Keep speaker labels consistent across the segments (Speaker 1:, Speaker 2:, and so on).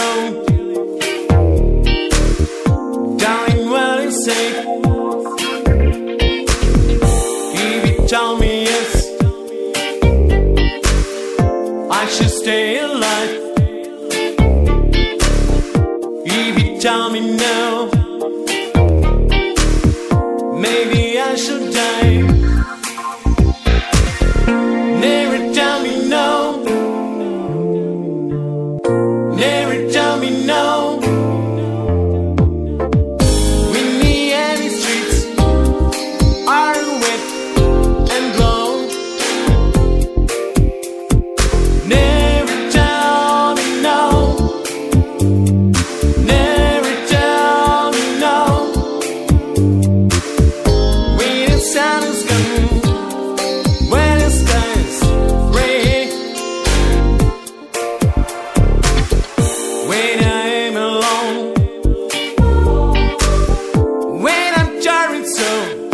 Speaker 1: no. Darling, what is it? If you tell me yes, I should stay alive. If you tell me no, maybe I should die. Never tell me no. Never tell me no. Windy and streets are wet and blown. Never tell me no. Never tell me no. When the sun is gone, when the sky is gray, when I am alone, when I'm tired so,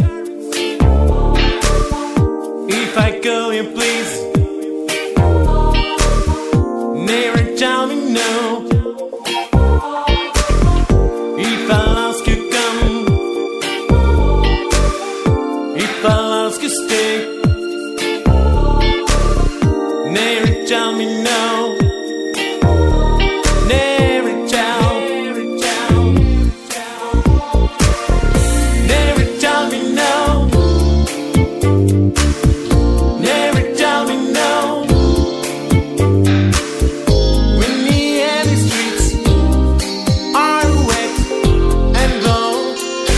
Speaker 1: if I call you please, never tell me no. If I'll ask you come, if I'll ask you stay, never tell me no. Never tell, never tell me no. Never tell me no. When the empty streets are wet and blown,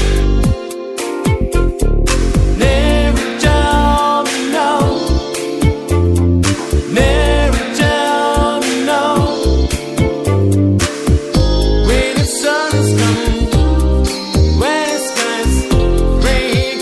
Speaker 1: never tell me no. Never tell me no. When the sun is gone, when the sky is gray,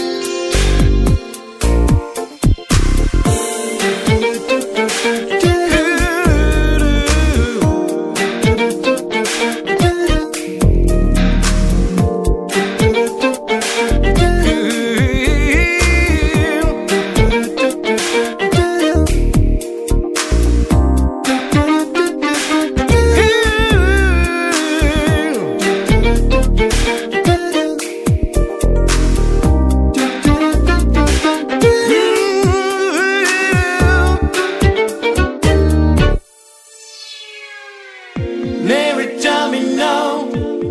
Speaker 1: never tell me no.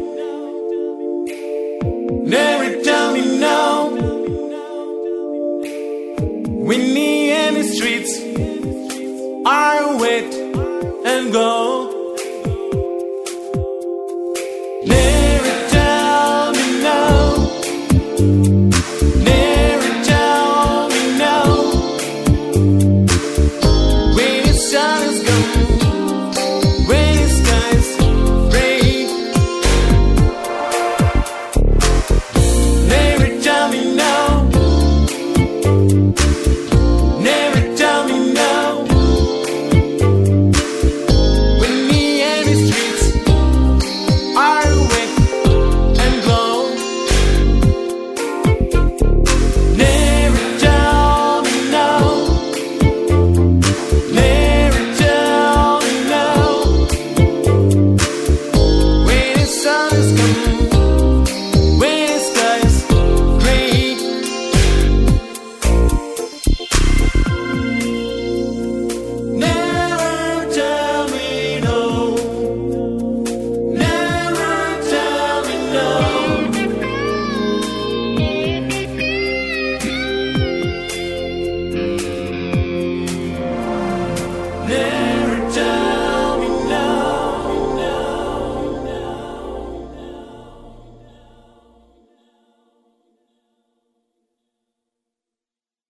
Speaker 1: Never tell me no. When the empty streets are wet and gone.